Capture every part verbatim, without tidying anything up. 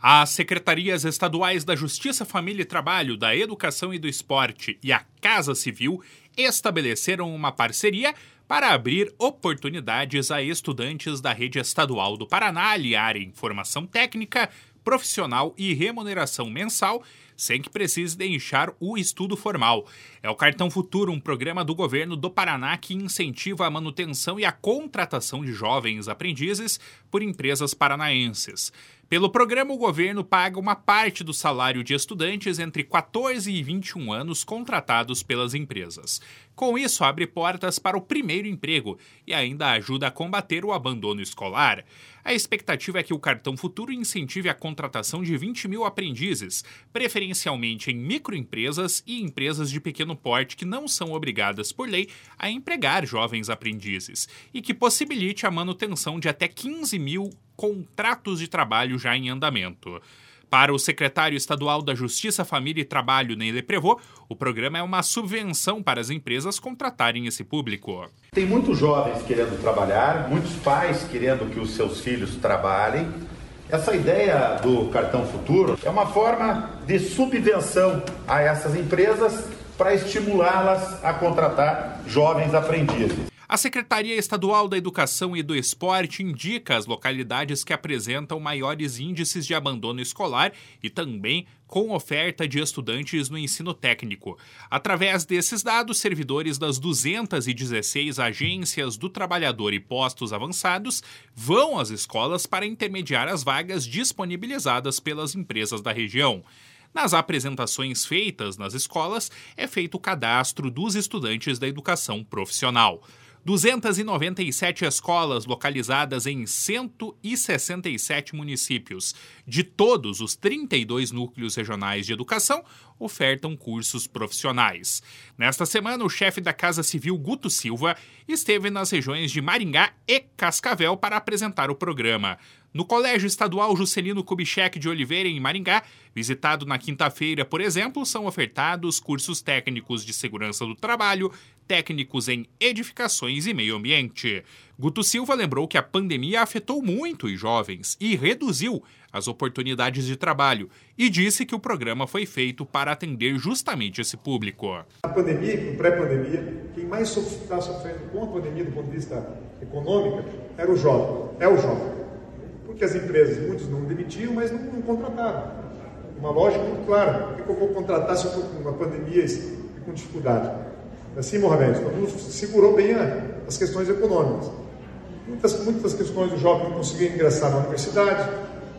As secretarias estaduais da Justiça, Família e Trabalho, da Educação e do Esporte e a Casa Civil estabeleceram uma parceria para abrir oportunidades a estudantes da rede estadual do Paraná aliarem formação técnica, profissional e remuneração mensal, sem que precise deixar o estudo formal. É o Cartão Futuro, um programa do governo do Paraná que incentiva a manutenção e a contratação de jovens aprendizes por empresas paranaenses. Pelo programa, o governo paga uma parte do salário de estudantes entre quatorze e vinte e um anos contratados pelas empresas. Com isso, abre portas para o primeiro emprego e ainda ajuda a combater o abandono escolar. A expectativa é que o Cartão Futuro incentive a contratação de vinte mil aprendizes, preferencialmente em microempresas e empresas de pequeno porte que não são obrigadas por lei a empregar jovens aprendizes, e que possibilite a manutenção de até quinze mil contratos de trabalho já em andamento. Para o secretário estadual da Justiça, Família e Trabalho, Ney Leprevot, o programa é uma subvenção para as empresas contratarem esse público. Tem muitos jovens querendo trabalhar, muitos pais querendo que os seus filhos trabalhem. Essa ideia do Cartão Futuro é uma forma de subvenção a essas empresas para estimulá-las a contratar jovens aprendizes. A Secretaria Estadual da Educação e do Esporte indica as localidades que apresentam maiores índices de abandono escolar e também com oferta de estudantes no ensino técnico. Através desses dados, servidores das duzentas e dezesseis agências do trabalhador e postos avançados vão às escolas para intermediar as vagas disponibilizadas pelas empresas da região. Nas apresentações feitas nas escolas, é feito o cadastro dos estudantes da educação profissional. duzentas e noventa e sete escolas localizadas em cento e sessenta e sete municípios de todos os trinta e dois núcleos regionais de educação ofertam cursos profissionais. Nesta semana, o chefe da Casa Civil, Guto Silva, esteve nas regiões de Maringá e Cascavel para apresentar o programa. No Colégio Estadual Juscelino Kubitschek de Oliveira, em Maringá, visitado na quinta-feira, por exemplo, são ofertados cursos técnicos de segurança do trabalho, técnicos em edificações e meio ambiente. Guto Silva lembrou que a pandemia afetou muito os jovens e reduziu as oportunidades de trabalho e disse que o programa foi feito para atender justamente esse público. A pandemia e pré-pandemia, quem mais está sofrendo com a pandemia do ponto de vista econômico era o jovem, é o jovem. Porque as empresas, muitos não demitiam, mas não, não contrataram. Uma lógica muito clara. Por que eu vou contratar se eu estou com uma pandemia e com dificuldade? Assim, Mohamed, então, segurou bem a, as questões econômicas. Muitas, muitas questões do jovem não conseguiam ingressar na universidade,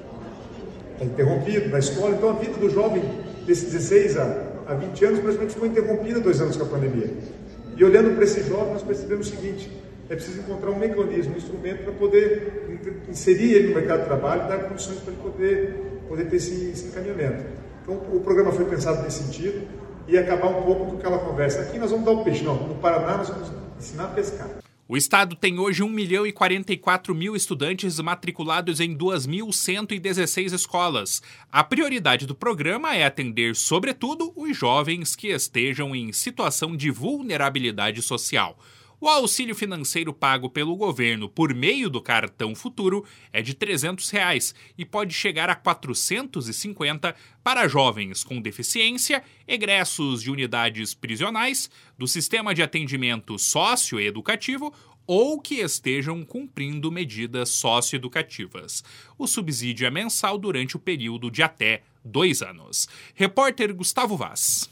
está interrompido, na escola. Então, a vida do jovem, desses dezesseis a vinte anos, praticamente ficou interrompida dois anos com a pandemia. E olhando para esse jovem, nós percebemos o seguinte: é preciso encontrar um mecanismo, um instrumento para poder inserir ele no mercado de trabalho e dar condições para ele poder, poder ter esse, esse encaminhamento. Então, o programa foi pensado nesse sentido e acabar um pouco com aquela conversa. Aqui nós vamos dar o peixe, não. No Paraná nós vamos ensinar a pescar. O estado tem hoje um milhão e quarenta e quatro mil estudantes matriculados em duas mil cento e dezesseis escolas. A prioridade do programa é atender, sobretudo, os jovens que estejam em situação de vulnerabilidade social. O auxílio financeiro pago pelo governo por meio do Cartão Futuro é de trezentos reais e pode chegar a quatrocentos e cinquenta para jovens com deficiência, egressos de unidades prisionais, do sistema de atendimento socioeducativo ou que estejam cumprindo medidas socioeducativas. O subsídio é mensal durante o período de até dois anos. Repórter Gustavo Vaz.